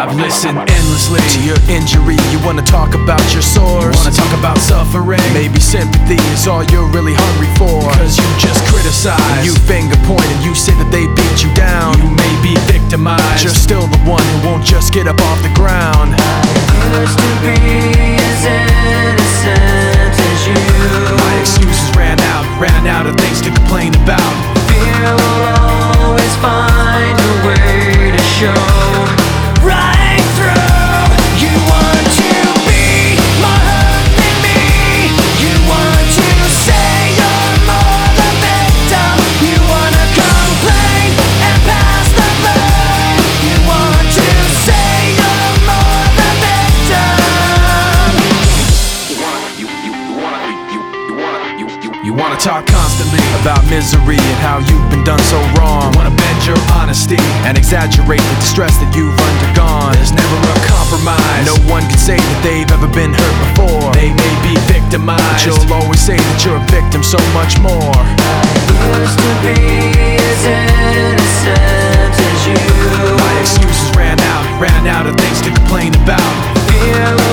I've listened endlessly to your injury. You wanna talk about your sores, you wanna talk about suffering. Maybe sympathy is all you're really hungry for, cause you just criticize, you finger point and you say that they beat you down. You may be victimized, you're still the one who won't just get up off the ground. I used to be as innocent as you. My excuses ran out of things to complain about. Fear will always find a way to show right through. You want to be more hurt than me. You want to say you're more the victim. You wanna complain and pass the blame. You want to say you're more the victim. You wanna talk constantly about misery and how you've been done so wrong. You wanna bend your honesty and exaggerate the distress that you've undergone. There's never a compromise. No one can say that they've ever been hurt before. They may be victimized, but you'll always say that you're a victim so much more. Used to be as innocent as you. My excuses ran out of things to complain about. Fear